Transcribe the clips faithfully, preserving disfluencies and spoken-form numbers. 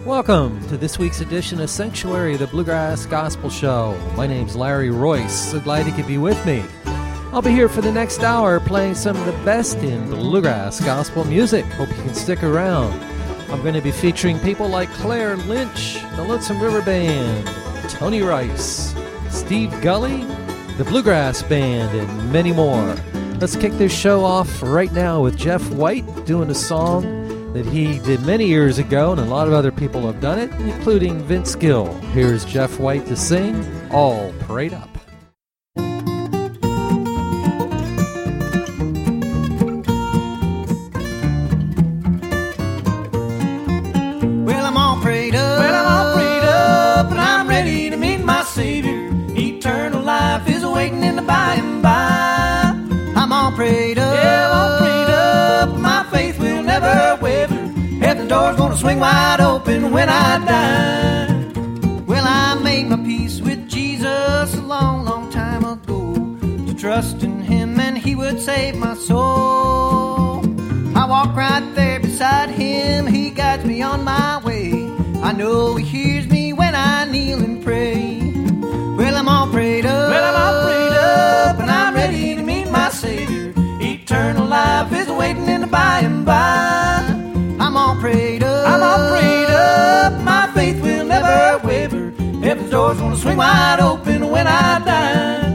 Welcome to this week's edition of Sanctuary, the Bluegrass Gospel Show. My name's Larry Royce. So glad you could be with me. I'll be here for the next hour playing some of the best in bluegrass gospel music. Hope you can stick around. I'm going to be featuring people like Claire Lynch, the Lonesome River Band, Tony Rice, Steve Gully, the Bluegrass Band, and many more. Let's kick this show off right now with Jeff White doing a song that he did many years ago, and a lot of other people have done it, including Vince Gill. Here's Jeff White to sing All Prayed Up. Well, I'm all prayed up, well, I'm all prayed up, and I'm ready to meet my Savior. Eternal life is waiting in the by and by. I'm all prayed up, yeah, I'm all prayed up, my faith will never waver. Heaven's door's gonna swing wide open when I die. Well, I made my peace with Jesus a long, long time ago, to trust in Him and He would save my soul. I walk right there beside Him, He guides me on my way. I know He hears me when I kneel and pray. Well, I'm all prayed up, well, I'm all prayed up, and I'm ready to meet my Savior. Eternal life is waiting in the by and by. I'm all prayed up, I'm all prayed up, my faith will never waver. Heaven's door's gonna swing wide open when I die.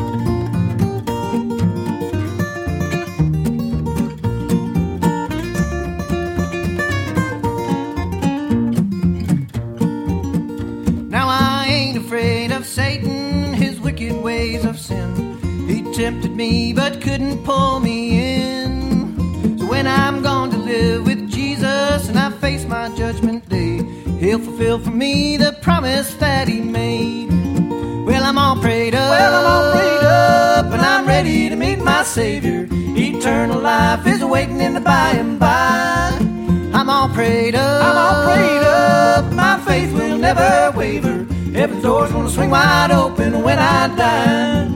Now I ain't afraid of Satan and his wicked ways of sin. He tempted me but couldn't pull me in. So when I'm gone to live with Jesus and I face my judgment day, He'll fulfill for me the promise that He made. Well, I'm all prayed up, well, I'm all prayed up, and I'm ready to meet my Savior. Eternal life is waiting in the by and by. I'm all prayed up, I'm all prayed up, my faith will never waver. Heaven's door's gonna swing wide open when I die.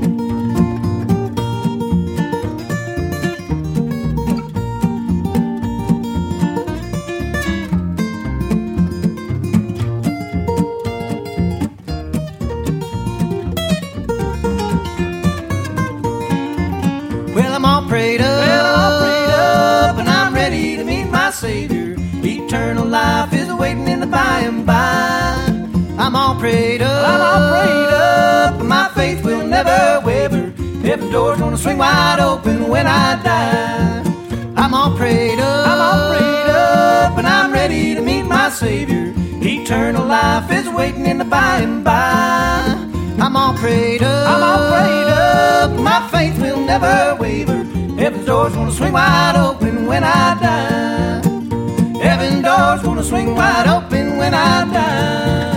Prayed up, well, I'm all prayed up, and I'm ready to meet my Savior. Eternal life is waiting in the by and by. I'm all prayed up, I'm all prayed up, my faith will never waver. Heaven's door's gonna swing wide open when I die. I'm all prayed up, I'm all prayed up, and I'm ready to meet my Savior. Eternal life is waiting in the by and by. I'm all prayed up, I'm all prayed up, my faith will never waver. Heaven's door's gonna swing wide open when I die. Heaven's door's gonna swing wide open when I die.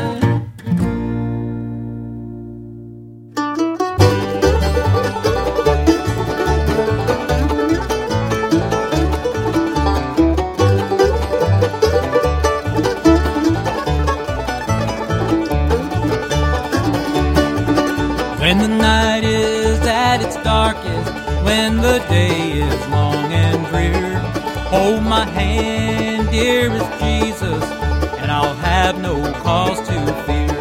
When the night is at its darkest, when the day is long and drear, hold my hand, dearest Jesus, and I'll have no cause to fear.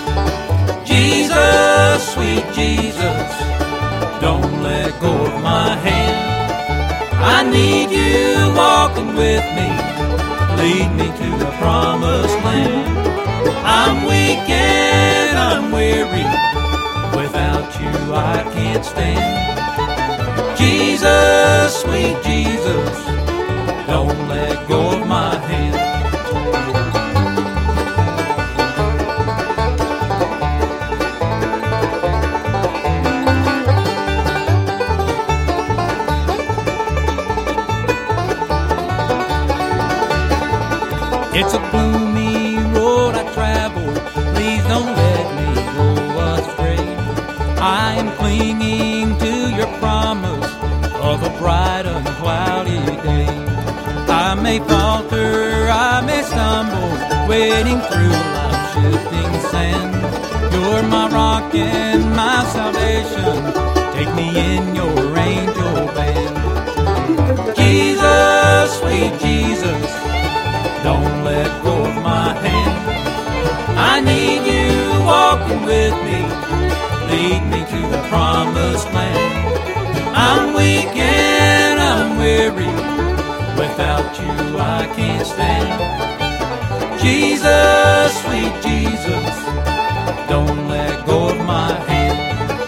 Jesus, sweet Jesus, don't let go of my hand. I need you walking with me, lead me to the promised land. I'm weak and I'm weary, without you I can't stand. Jesus, sweet Jesus, don't let go of my hand. It's a gloomy road I travel, please don't let me go astray. I am clinging to your promise of a bright uncloudy day. I may falter, I may stumble, wading through life's shifting sand. You're my rock and my salvation, take me in your angel band. Jesus, sweet Jesus, don't let go of my hand. with me, lead me to the promised land. I'm weak and I'm weary, without you I can't stand. Jesus, sweet Jesus, don't let go of my hand.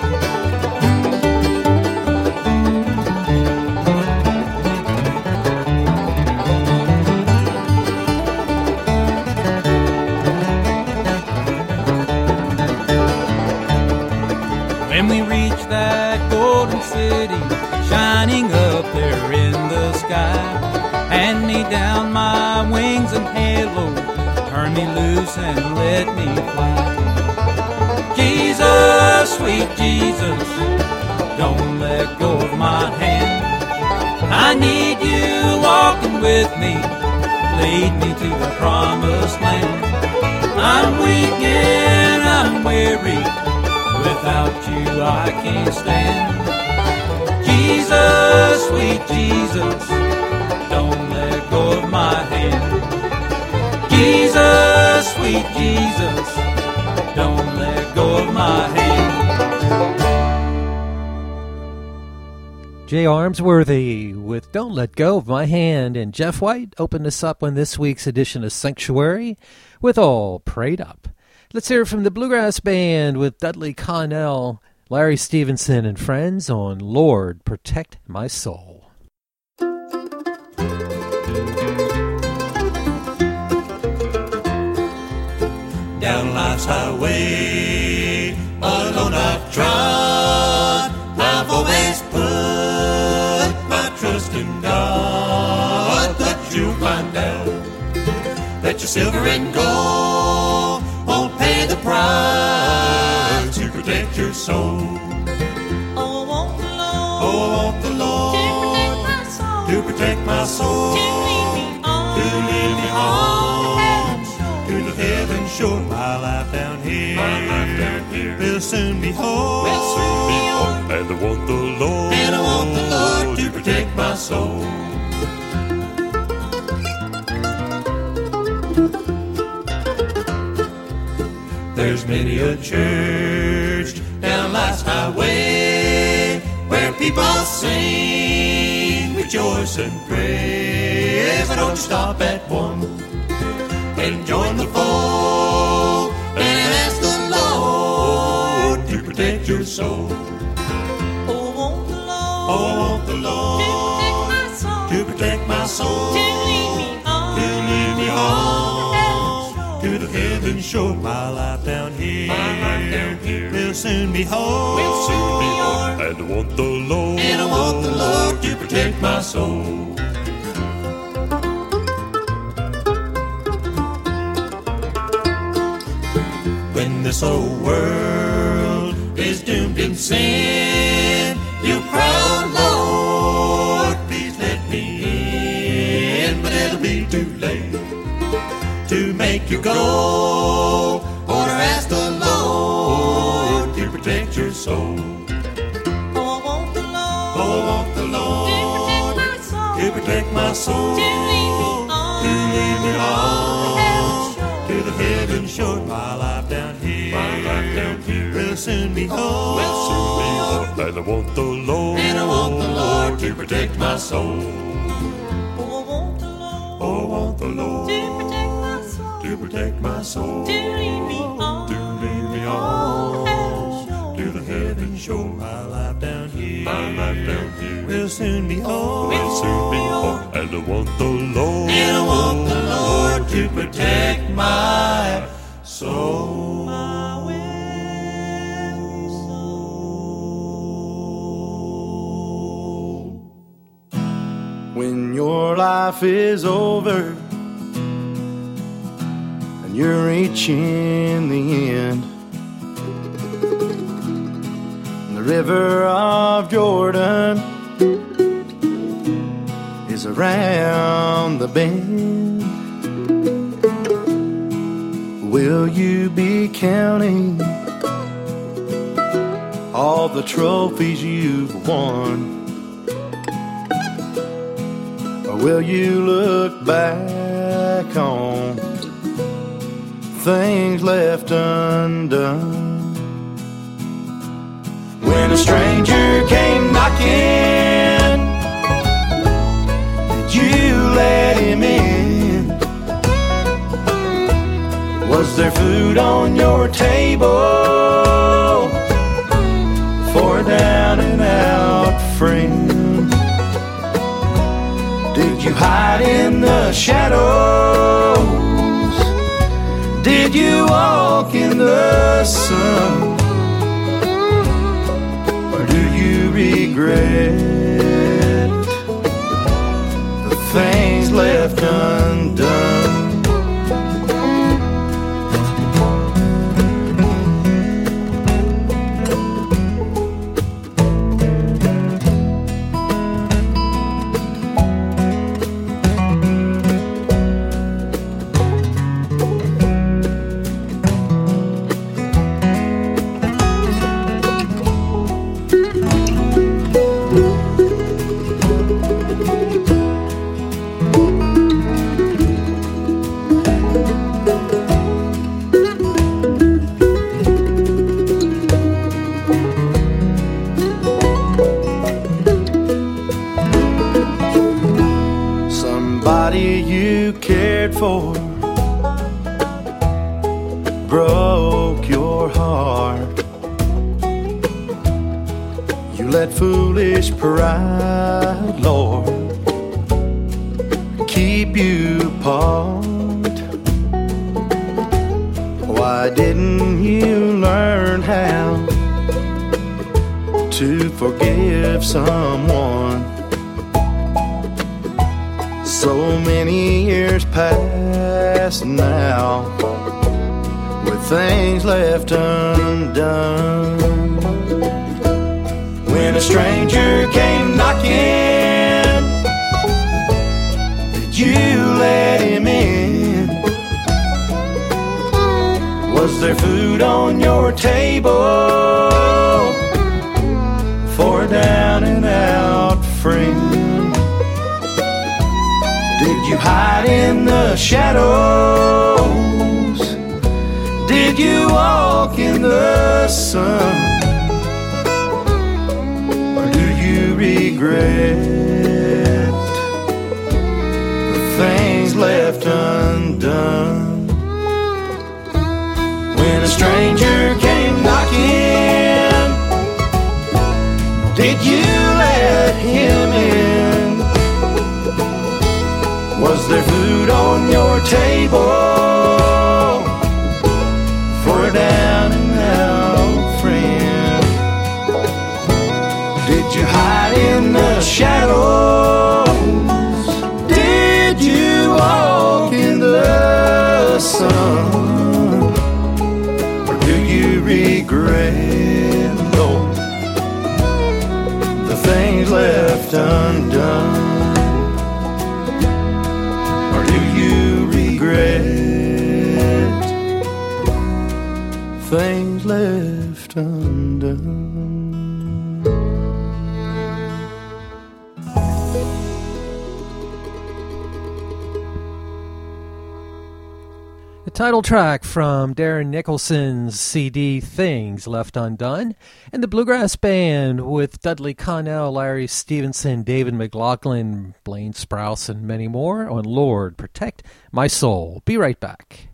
When we reach that golden city, shining up there in the sky, hand me down my wings and halo, turn me loose and let me fly. Jesus, sweet Jesus, don't let go of my hand. I need you walking with me, lead me to the promised land. I'm weak and I'm weary, without you I can't stand. Jesus, sweet Jesus, don't let go of my hand. Jesus, sweet Jesus, don't let go of my hand. Jay Armsworthy with Don't Let Go of My Hand, and Jeff White opened us up on this week's edition of Sanctuary with All Prayed Up. Let's hear from the Bluegrass Band with Dudley Connell, Larry Stevenson, and friends on Lord, Protect My Soul. Down life's highway, alone I've trod. I've always put my trust in God, that you'll find out that your silver and gold won't pay the price to protect your soul. Oh, I want the Lord, Oh, I want the Lord to protect my soul, to protect my soul, to lead me on, to lead me on to to the heaven shore. My life down here, My life down here will soon be whole, will soon be on. and I want the Lord, And I want the Lord to protect my soul. There's many a church down life's highway where people sing, rejoice and praise. But don't you stop at one and join the fold and ask the Lord to protect your soul. Oh, I want the Lord, Oh, I want the to Lord protect my soul, to protect my soul, to lead me on, to lead me on to to the heaven shore. My life down here, My life down here will soon be whole, will soon be on. and I want the Lord, And I want the Lord to protect my soul. When this old world is doomed in sin, you cry, oh Lord, please let me in. But it'll be too late to make you go, or to ask the Lord to protect your soul. Oh, I want the Lord, Oh, I want the to Lord protect my soul, to protect my soul, to lead me on, to lead me on to to the heaven shore. My life down here, My life down here will soon be whole, will soon be on, and I want the Lord, And I want the Lord to protect my soul. Oh, I want the Lord, Oh, I want the Lord to protect my soul, to protect my soul, to lead me on, to lead me on to the heaven shore. My life down here, My life down here will soon be whole, will soon be on. and I want the Lord, And I want the Lord to protect my soul. my will When your life is over and you're reaching the end, the river of Jordan is around the bend. Will you be counting all the trophies you've won? Or will you look back on things left undone? When a stranger came knocking, did you let him in? Was there food on your table for a down and out friend? Did you hide in the shadows? Did you walk in the sun? Or do you regret the things left undone? For broke your heart. You let foolish pride, Lord, keep you apart. Why didn't you learn how to forgive someone? So many years pass now with things left undone. When a stranger came knocking, did you let him in? Was there food on your table for a down and out friend? Did you hide in the shadows? Did you walk in the sun? Or do you regret the things left undone? When a stranger came knocking, did you let him in? Was there food on your table for a down and out friend? Did you hide in the shadows? Did you walk in the sun? Or do you regret, Lord, the things left undone? Things left undone. The title track from Darren Nicholson's C D, Things Left Undone, and the Bluegrass Band with Dudley Connell, Larry Stevenson, David McLaughlin, Blaine Sprouse, and many more on Lord Protect My Soul. Be right back.